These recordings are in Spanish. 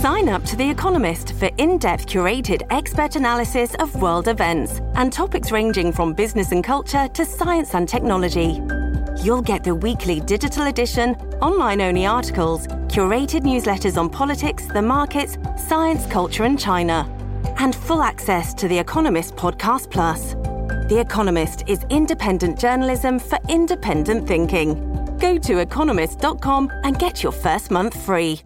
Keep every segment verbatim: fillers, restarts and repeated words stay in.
Sign up to The Economist for in-depth curated expert analysis of world events and topics ranging from business and culture to science and technology. You'll get the weekly digital edition, online-only articles, curated newsletters on politics, the markets, science, culture and China, and full access to The Economist Podcast Plus. The Economist is independent journalism for independent thinking. Go to economist dot com and get your first month free.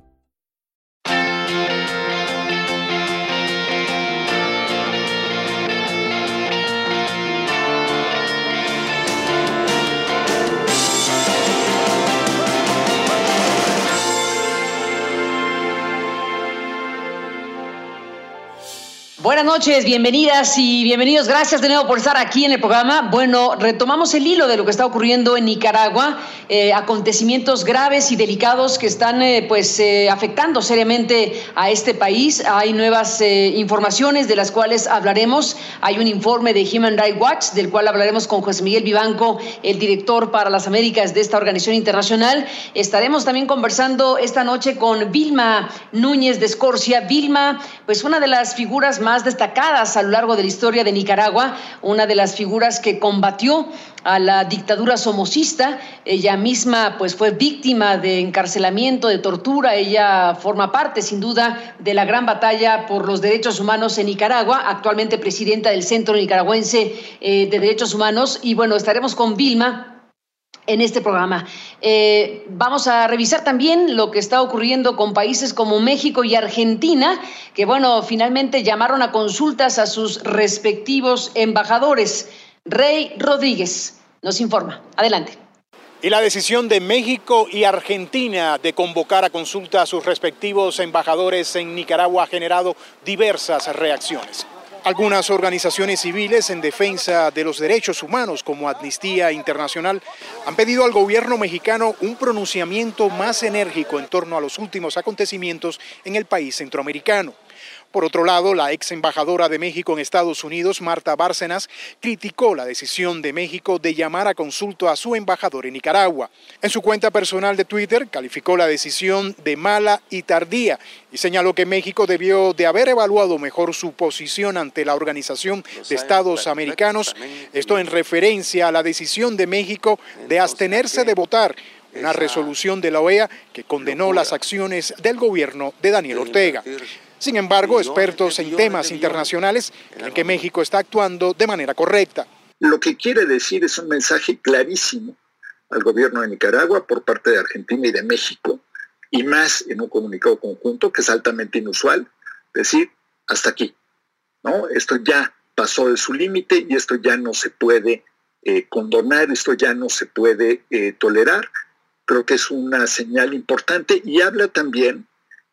Buenas noches, bienvenidas y bienvenidos. Gracias de nuevo por estar aquí en el programa. Bueno, retomamos el hilo de lo que está ocurriendo en Nicaragua, eh, acontecimientos graves y delicados que están eh, pues eh, afectando seriamente a este país. Hay nuevas eh, informaciones de las cuales hablaremos. Hay un informe de Human Rights Watch del cual hablaremos con José Miguel Vivanco, el director para las Américas de esta organización internacional. Estaremos también conversando esta noche con Vilma Núñez de Escorcia. Vilma, pues una de las figuras más más destacadas a lo largo de la historia de Nicaragua, una de las figuras que combatió a la dictadura somocista. Ella misma pues fue víctima de encarcelamiento, de tortura. Ella forma parte sin duda de la gran batalla por los derechos humanos en Nicaragua, actualmente presidenta del Centro Nicaragüense eh, de Derechos Humanos. Y bueno, estaremos con Vilma en este programa. Eh, vamos a revisar también lo que está ocurriendo con países como México y Argentina, que bueno, finalmente llamaron a consultas a sus respectivos embajadores. Rey Rodríguez nos informa. Adelante. Y la decisión de México y Argentina de convocar a consulta a sus respectivos embajadores en Nicaragua ha generado diversas reacciones. Algunas organizaciones civiles en defensa de los derechos humanos, como Amnistía Internacional, han pedido al gobierno mexicano un pronunciamiento más enérgico en torno a los últimos acontecimientos en el país centroamericano. Por otro lado, la ex embajadora de México en Estados Unidos, Marta Bárcenas, criticó la decisión de México de llamar a consulta a su embajador en Nicaragua. En su cuenta personal de Twitter, calificó la decisión de mala y tardía y señaló que México debió de haber evaluado mejor su posición ante la Organización de Estados Americanos, esto en referencia a la decisión de México de abstenerse de votar una resolución de la O E A que condenó las acciones del gobierno de Daniel Ortega. Sin embargo, expertos en temas internacionales creen que México está actuando de manera correcta. Lo que quiere decir es un mensaje clarísimo al gobierno de Nicaragua por parte de Argentina y de México, y más en un comunicado conjunto que es altamente inusual, decir hasta aquí, ¿no? Esto ya pasó de su límite y esto ya no se puede eh, condonar, esto ya no se puede eh, tolerar. Creo que es una señal importante y habla también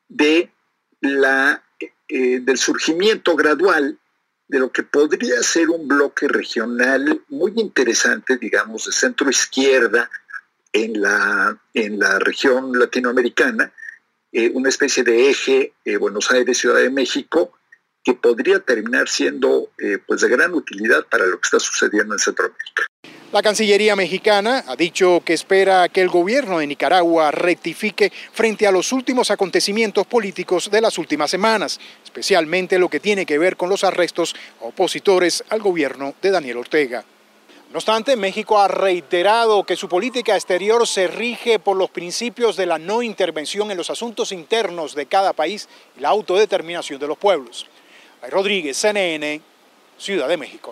de La, eh, del surgimiento gradual de lo que podría ser un bloque regional muy interesante, digamos, de centro izquierda en la, en la región latinoamericana, eh, una especie de eje eh, Buenos Aires, Ciudad de México, que podría terminar siendo eh, pues de gran utilidad para lo que está sucediendo en Centroamérica. La Cancillería mexicana ha dicho que espera que el gobierno de Nicaragua rectifique frente a los últimos acontecimientos políticos de las últimas semanas, especialmente lo que tiene que ver con los arrestos a opositores al gobierno de Daniel Ortega. No obstante, México ha reiterado que su política exterior se rige por los principios de la no intervención en los asuntos internos de cada país y la autodeterminación de los pueblos. Rey Rodríguez, C N N, Ciudad de México.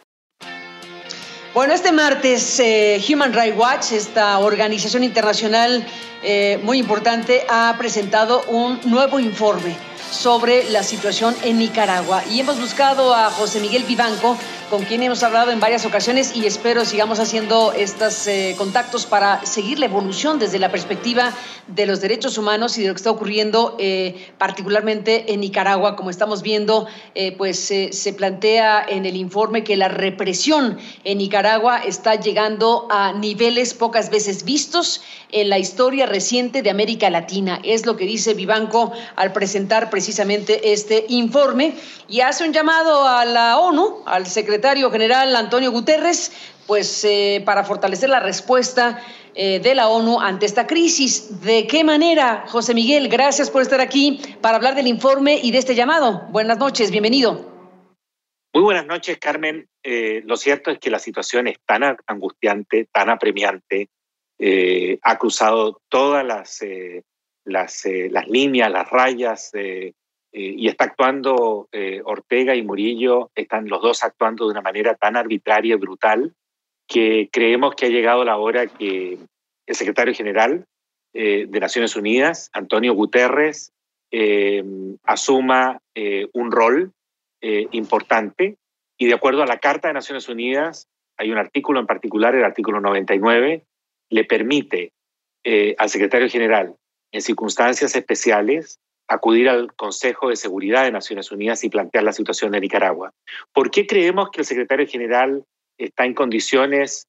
Bueno, este martes eh, Human Rights Watch, esta organización internacional eh, muy importante, ha presentado un nuevo informe sobre la situación en Nicaragua. Y hemos buscado a José Miguel Vivanco, con quien hemos hablado en varias ocasiones y espero sigamos haciendo estos eh, contactos para seguir la evolución desde la perspectiva de los derechos humanos y de lo que está ocurriendo eh, particularmente en Nicaragua. Como estamos viendo, eh, pues eh, se plantea en el informe que la represión en Nicaragua está llegando a niveles pocas veces vistos en la historia reciente de América Latina. Es lo que dice Vivanco al presentar precisamente este informe y hace un llamado a la ONU, al secretario general Antonio Guterres, pues eh, para fortalecer la respuesta eh, de la ONU ante esta crisis. ¿De qué manera, José Miguel? Gracias por estar aquí para hablar del informe y de este llamado. Buenas noches, bienvenido. Muy buenas noches, Carmen. Eh, lo cierto es que la situación es tan angustiante, tan apremiante, eh, ha cruzado todas las, eh, las, eh, las líneas, las rayas, eh, eh, y está actuando eh, Ortega y Murillo, están los dos actuando de una manera tan arbitraria y brutal que creemos que ha llegado la hora que el secretario general eh, de Naciones Unidas, Antonio Guterres, eh, asuma eh, un rol eh, importante, y de acuerdo a la Carta de Naciones Unidas, hay un artículo en particular, el artículo noventa y nueve, le permite eh, al secretario general, en circunstancias especiales, acudir al Consejo de Seguridad de Naciones Unidas y plantear la situación de Nicaragua. ¿Por qué creemos que el secretario general está en condiciones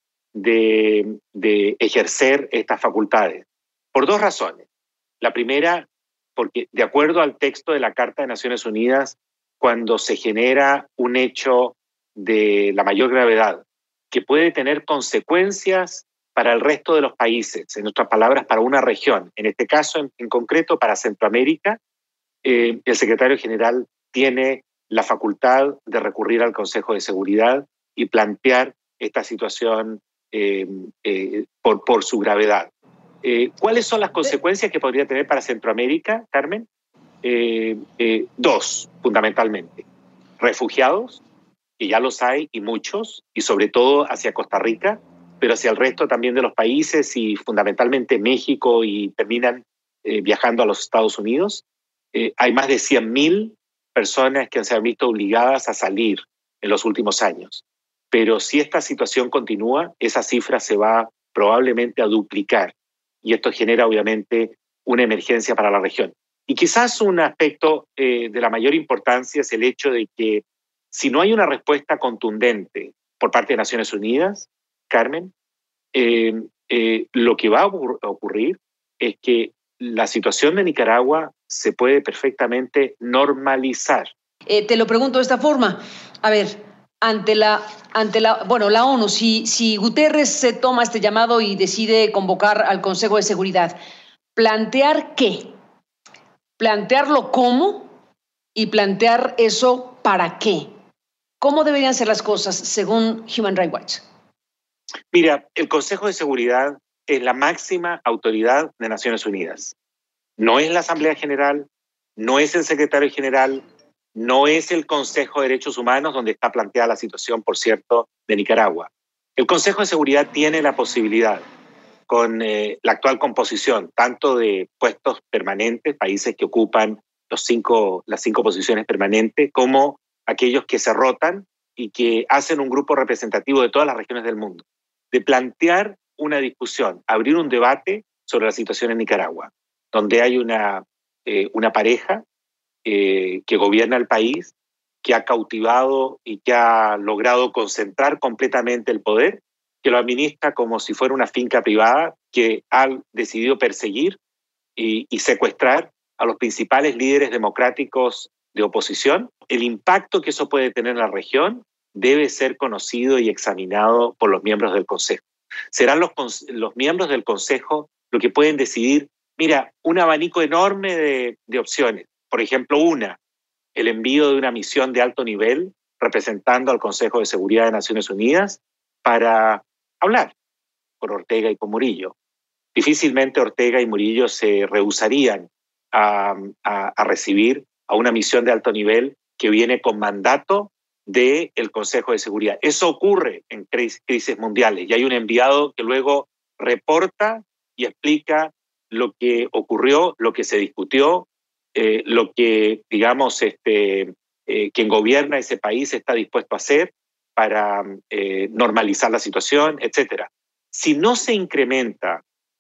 de, de ejercer estas facultades? Por dos razones. La primera, porque de acuerdo al texto de la Carta de Naciones Unidas, cuando se genera un hecho de la mayor gravedad, que puede tener consecuencias para el resto de los países, en otras palabras, para una región, en este caso en, en concreto para Centroamérica, eh, el secretario general tiene la facultad de recurrir al Consejo de Seguridad y plantear esta situación eh, eh, por, por su gravedad. Eh, ¿Cuáles son las consecuencias que podría tener para Centroamérica, Carmen? Eh, eh, dos, fundamentalmente. Refugiados, que ya los hay y muchos, y sobre todo hacia Costa Rica, pero hacia el resto también de los países y fundamentalmente México, y terminan eh, viajando a los Estados Unidos. Eh, hay más de cien mil personas que se han visto obligadas a salir en los últimos años. Pero si esta situación continúa, esa cifra se va probablemente a duplicar, y esto genera obviamente una emergencia para la región. Y quizás un aspecto eh, de la mayor importancia es el hecho de que si no hay una respuesta contundente por parte de Naciones Unidas, Carmen, eh, eh, lo que va a ocurrir es que la situación de Nicaragua se puede perfectamente normalizar. Eh, te lo pregunto de esta forma. A ver, ante la, ante la, bueno, la ONU, si, si Guterres se toma este llamado y decide convocar al Consejo de Seguridad, ¿plantear qué? ¿Plantearlo cómo? Y plantear eso para qué. ¿Cómo deberían ser las cosas según Human Rights Watch? Mira, el Consejo de Seguridad es la máxima autoridad de Naciones Unidas. No es la Asamblea General, no es el Secretario General, no es el Consejo de Derechos Humanos, donde está planteada la situación, por cierto, de Nicaragua. El Consejo de Seguridad tiene la posibilidad, con eh, la actual composición, tanto de puestos permanentes, países que ocupan los cinco, las cinco posiciones permanentes, como aquellos que se rotan y que hacen un grupo representativo de todas las regiones del mundo, de plantear una discusión, abrir un debate sobre la situación en Nicaragua, donde hay una, eh, una pareja eh, que gobierna el país, que ha cautivado y que ha logrado concentrar completamente el poder, que lo administra como si fuera una finca privada, que ha decidido perseguir y, y secuestrar a los principales líderes democráticos de oposición. El impacto que eso puede tener en la región debe ser conocido y examinado por los miembros del Consejo. Serán los, los miembros del Consejo los que pueden decidir, mira, un abanico enorme de, de opciones. Por ejemplo, una, el envío de una misión de alto nivel representando al Consejo de Seguridad de Naciones Unidas para hablar con Ortega y con Murillo. Difícilmente Ortega y Murillo se rehusarían a, a, a recibir a una misión de alto nivel que viene con mandato del Consejo de Seguridad. Eso ocurre en crisis mundiales, y hay un enviado que luego reporta y explica lo que ocurrió, lo que se discutió, eh, lo que, digamos, este, eh, quien gobierna ese país está dispuesto a hacer para eh, normalizar la situación, etcétera. Si no se incrementa,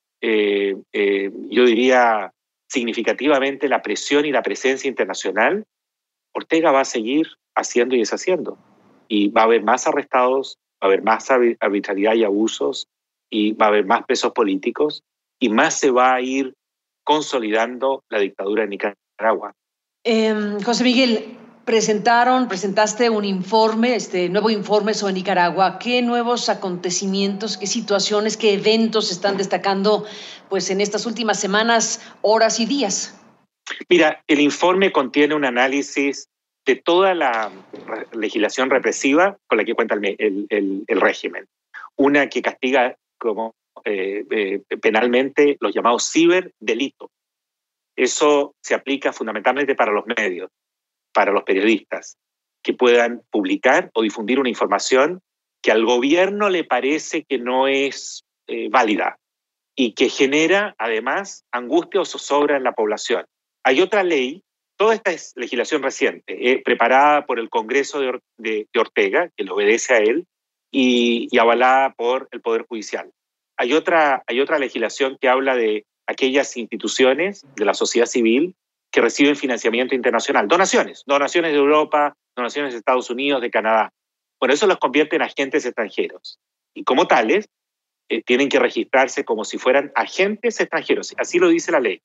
eh, eh, yo diría, significativamente la presión y la presencia internacional, Ortega va a seguir haciendo y deshaciendo. Y va a haber más arrestados, va a haber más arbitrariedad y abusos, y va a haber más presos políticos, y más se va a ir consolidando la dictadura en Nicaragua. Eh, José Miguel, presentaron, presentaste un informe, este nuevo informe sobre Nicaragua. ¿Qué nuevos acontecimientos, qué situaciones, qué eventos están destacando pues en estas últimas semanas, horas y días? Mira, el informe contiene un análisis de toda la legislación represiva con la que cuenta el, el, el, el régimen. Una que castiga como eh, eh, penalmente los llamados ciberdelitos. Eso se aplica fundamentalmente para los medios, para los periodistas, que puedan publicar o difundir una información que al gobierno le parece que no es eh, válida y que genera, además, angustia o zozobra en la población. Hay otra ley, toda esta es legislación reciente, eh, preparada por el Congreso de, Or de, de Ortega, que le obedece a él, y, y avalada por el Poder Judicial. Hay otra, hay otra legislación que habla de aquellas instituciones de la sociedad civil que reciben financiamiento internacional, donaciones, donaciones de Europa, donaciones de Estados Unidos, de Canadá. Bueno, eso los convierte en agentes extranjeros. Y como tales, eh, tienen que registrarse como si fueran agentes extranjeros, así lo dice la ley,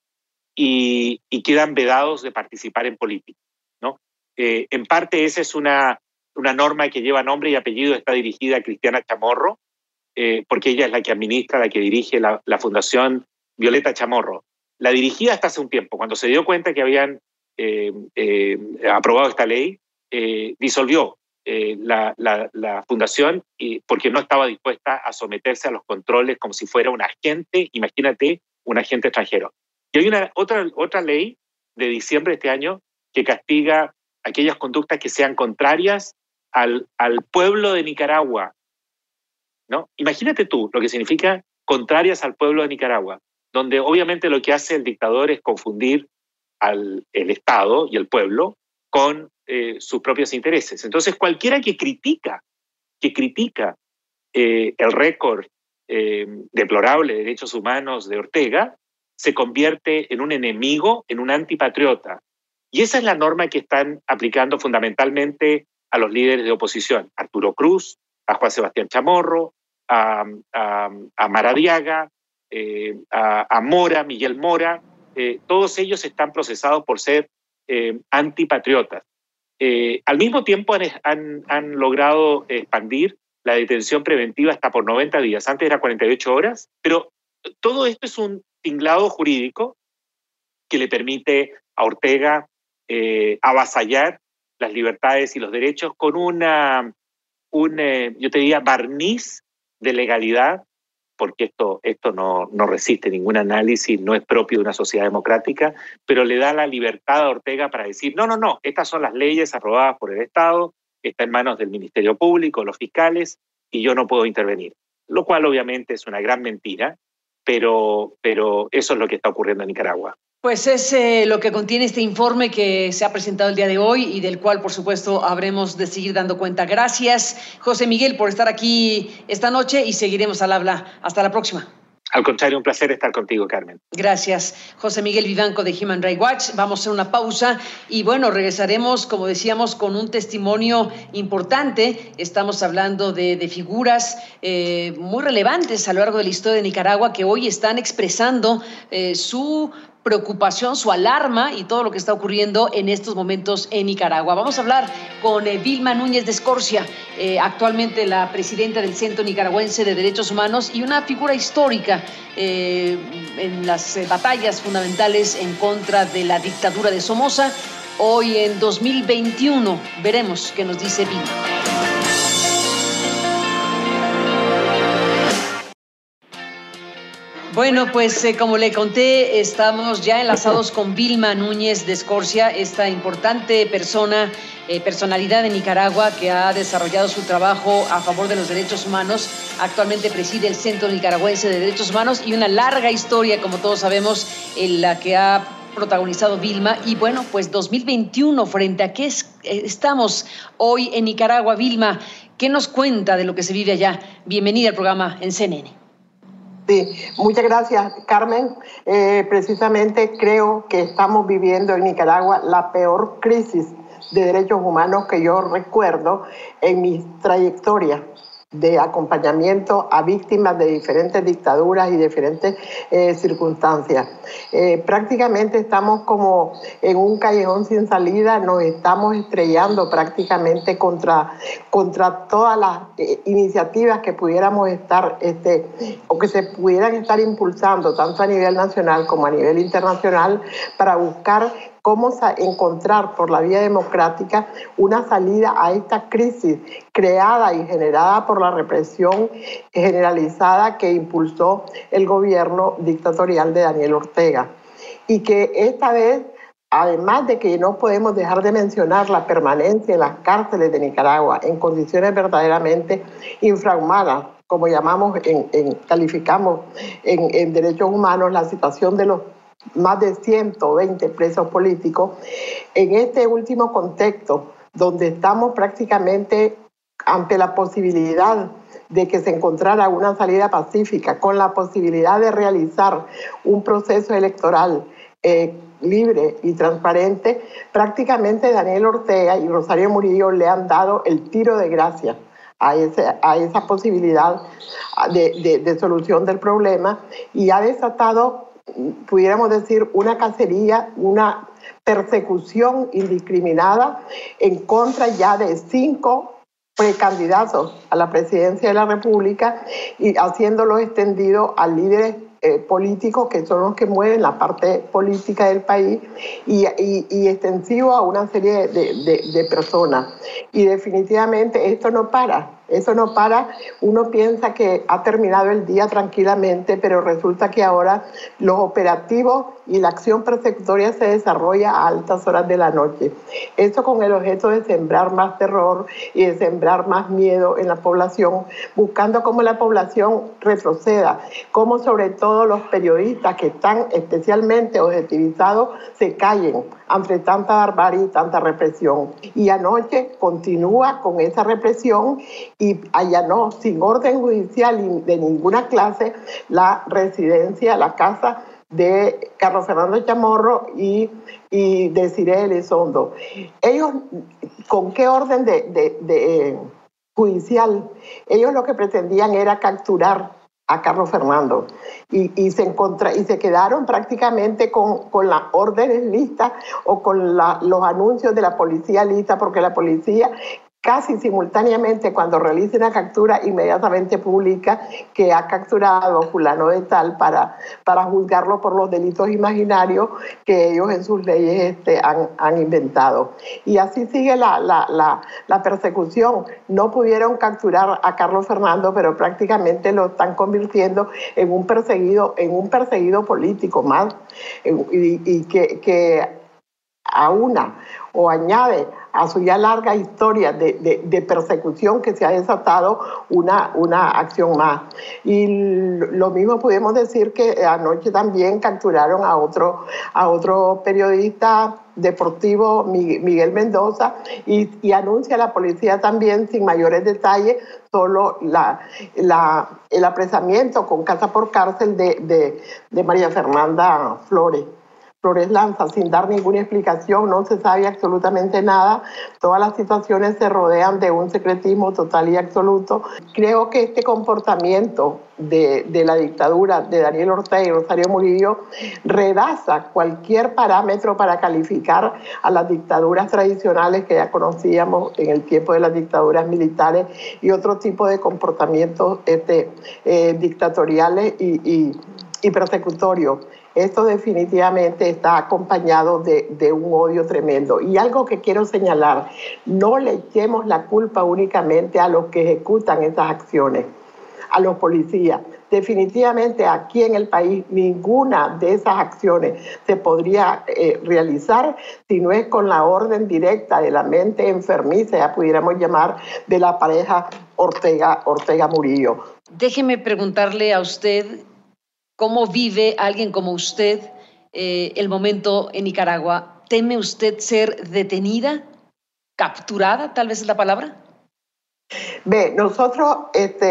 y, y quedan vedados de participar en política, ¿no? Eh, en parte esa es una, una norma que lleva nombre y apellido, está dirigida a Cristiana Chamorro, eh, porque ella es la que administra, la que dirige la, la Fundación Violeta Chamorro. La dirigía hasta hace un tiempo. Cuando se dio cuenta que habían eh, eh, aprobado esta ley, eh, disolvió eh, la, la, la fundación y, porque no estaba dispuesta a someterse a los controles como si fuera un agente, imagínate, un agente extranjero. Y hay una, otra, otra ley de diciembre de este año que castiga aquellas conductas que sean contrarias al, al pueblo de Nicaragua, ¿no? Imagínate tú lo que significa contrarias al pueblo de Nicaragua, donde obviamente lo que hace el dictador es confundir al el Estado y el pueblo con eh, sus propios intereses. Entonces, cualquiera que critica, que critica eh, el récord eh, deplorable de derechos humanos de Ortega, se convierte en un enemigo, en un antipatriota. Y esa es la norma que están aplicando fundamentalmente a los líderes de oposición, Arturo Cruz, a Juan Sebastián Chamorro, a, a, a Maradiaga, Eh, a, a Mora, Miguel Mora, eh, todos ellos están procesados por ser eh, antipatriotas. Eh, al mismo tiempo han, han, han logrado expandir la detención preventiva hasta por noventa días, antes era cuarenta y ocho horas, pero todo esto es un tinglado jurídico que le permite a Ortega eh, avasallar las libertades y los derechos con una, un, eh, yo te diría, barniz de legalidad, porque esto, esto no, no resiste ningún análisis, no es propio de una sociedad democrática, pero le da la libertad a Ortega para decir, no, no, no, estas son las leyes aprobadas por el Estado, está en manos del Ministerio Público, los fiscales, y yo no puedo intervenir. Lo cual obviamente es una gran mentira, pero, pero eso es lo que está ocurriendo en Nicaragua. Pues es eh, lo que contiene este informe que se ha presentado el día de hoy y del cual, por supuesto, habremos de seguir dando cuenta. Gracias, José Miguel, por estar aquí esta noche y seguiremos al habla. Hasta la próxima. Al contrario, un placer estar contigo, Carmen. Gracias, José Miguel Vivanco de Human Rights Watch. Vamos a hacer una pausa y, bueno, regresaremos, como decíamos, con un testimonio importante. Estamos hablando de, de figuras eh, muy relevantes a lo largo de la historia de Nicaragua que hoy están expresando eh, su preocupación, su alarma y todo lo que está ocurriendo en estos momentos en Nicaragua. Vamos a hablar con eh, Vilma Núñez de Escorcia, eh, actualmente la presidenta del Centro Nicaragüense de Derechos Humanos y una figura histórica eh, en las eh, batallas fundamentales en contra de la dictadura de Somoza. Hoy en dos mil veintiuno veremos qué nos dice Vilma. Bueno, pues eh, como le conté, estamos ya enlazados con Vilma Núñez de Escorcia, esta importante persona, eh, personalidad de Nicaragua que ha desarrollado su trabajo a favor de los derechos humanos. Actualmente preside el Centro Nicaragüense de Derechos Humanos y una larga historia, como todos sabemos, en la que ha protagonizado Vilma. Y bueno, pues dos mil veintiuno, ¿frente a qué es, eh, estamos hoy en Nicaragua? Vilma, ¿qué nos cuenta de lo que se vive allá? Bienvenida al programa en C N N. Sí, muchas gracias, Carmen. Eh, precisamente creo que estamos viviendo en Nicaragua la peor crisis de derechos humanos que yo recuerdo en mi trayectoria de acompañamiento a víctimas de diferentes dictaduras y diferentes eh, circunstancias. Eh, prácticamente estamos como en un callejón sin salida, nos estamos estrellando prácticamente contra, contra todas las eh, iniciativas que pudiéramos estar este, o que se pudieran estar impulsando tanto a nivel nacional como a nivel internacional para buscar cómo encontrar por la vía democrática una salida a esta crisis creada y generada por la represión generalizada que impulsó el gobierno dictatorial de Daniel Ortega. Y que esta vez, además de que no podemos dejar de mencionar la permanencia en las cárceles de Nicaragua en condiciones verdaderamente infrahumanas, como llamamos, en, en, calificamos en, en derechos humanos la situación de los más de ciento veinte presos políticos, en este último contexto, donde estamos prácticamente ante la posibilidad de que se encontrara una salida pacífica, con la posibilidad de realizar un proceso electoral eh, libre y transparente, prácticamente Daniel Ortega y Rosario Murillo le han dado el tiro de gracia a, ese, a esa posibilidad de, de, de solución del problema y ha desatado, pudiéramos decir, una cacería, una persecución indiscriminada en contra ya de cinco precandidatos a la presidencia de la República y haciéndolo extendido a líderes eh, políticos que son los que mueven la parte política del país y, y, y extensivo a una serie de, de, de personas. Y definitivamente esto no para. Eso no para, uno piensa que ha terminado el día tranquilamente, pero resulta que ahora los operativos y la acción persecutoria se desarrolla a altas horas de la noche. Eso con el objeto de sembrar más terror y de sembrar más miedo en la población, buscando cómo la población retroceda, cómo sobre todo los periodistas que están especialmente objetivizados se callen ante tanta barbarie y tanta represión. Y anoche continúa con esa represión y allanó sin orden judicial de ninguna clase la residencia, la casa de Carlos Fernando Chamorro y, y de Desiree Elizondo. Ellos, ¿con qué orden de, de, de, eh, judicial? Ellos lo que pretendían era capturar a Carlos Fernando y, y, se, encontra, y se quedaron prácticamente con, con las órdenes listas o con la, los anuncios de la policía lista, porque la policía casi simultáneamente cuando realiza una captura inmediatamente publica que ha capturado a fulano de tal para, para juzgarlo por los delitos imaginarios que ellos en sus leyes este, han, han inventado. Y así sigue la, la, la, la persecución. No pudieron capturar a Carlos Fernando, pero prácticamente lo están convirtiendo en un perseguido, en un perseguido político más y, y que, que aúna o añade a su ya larga historia de, de, de persecución que se ha desatado una, una acción más. Y lo mismo podemos decir que anoche también capturaron a otro, a otro periodista deportivo, Miguel Mendoza, y, y anuncia a la policía también, sin mayores detalles, solo la, la, el apresamiento con casa por cárcel de, de, de María Fernanda Flores. Flores Lanza, sin dar ninguna explicación, no se sabe absolutamente nada. Todas las situaciones se rodean de un secretismo total y absoluto. Creo que este comportamiento de, de la dictadura de Daniel Ortega y Rosario Murillo rebasa cualquier parámetro para calificar a las dictaduras tradicionales que ya conocíamos en el tiempo de las dictaduras militares y otro tipo de comportamientos este, eh, dictatoriales y, y, y persecutorios. Esto definitivamente está acompañado de, de un odio tremendo. Y algo que quiero señalar, no le echemos la culpa únicamente a los que ejecutan esas acciones, a los policías. Definitivamente aquí en el país ninguna de esas acciones se podría eh, realizar si no es con la orden directa de la mente enfermiza, ya pudiéramos llamar, de la pareja Ortega, Ortega Murillo. Déjeme preguntarle a usted, ¿cómo vive alguien como usted eh, el momento en Nicaragua? ¿Teme usted ser detenida, capturada, tal vez es la palabra? Ve, nosotros este,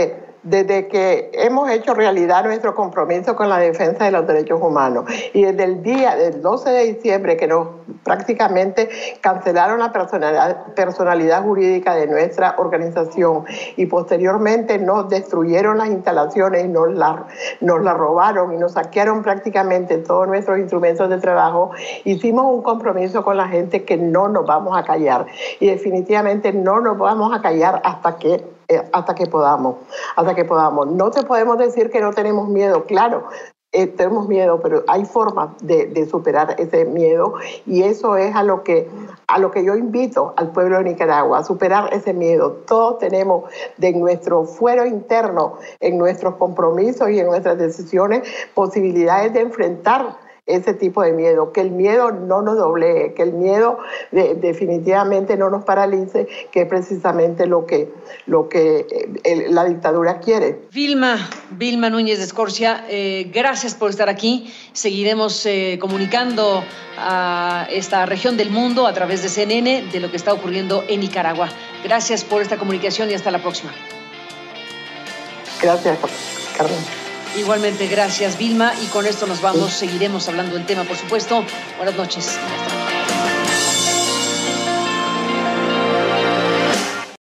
desde que hemos hecho realidad nuestro compromiso con la defensa de los derechos humanos y desde el día del doce de diciembre que nos prácticamente cancelaron la personalidad, personalidad jurídica de nuestra organización y posteriormente nos destruyeron las instalaciones y nos la, nos la robaron y nos saquearon prácticamente todos nuestros instrumentos de trabajo, hicimos un compromiso con la gente que no nos vamos a callar y definitivamente no nos vamos a callar hasta que hasta que podamos, hasta que podamos. No te podemos decir que no tenemos miedo, claro, eh, tenemos miedo, pero hay formas de, de superar ese miedo y eso es a lo que a lo que yo invito al pueblo de Nicaragua, a superar ese miedo. Todos tenemos de nuestro fuero interno, en nuestros compromisos y en nuestras decisiones, posibilidades de enfrentar ese tipo de miedo, que el miedo no nos doblegue, que el miedo de, definitivamente no nos paralice, que es precisamente lo que, lo que el, la dictadura quiere. Vilma, Vilma Núñez de Escorcia, eh, gracias por estar aquí. Seguiremos eh, comunicando a esta región del mundo a través de C N N de lo que está ocurriendo en Nicaragua. Gracias por esta comunicación y hasta la próxima. Gracias, Carmen. Igualmente, gracias Vilma, y con esto nos vamos, seguiremos hablando del tema, por supuesto. Buenas noches. Hasta luego.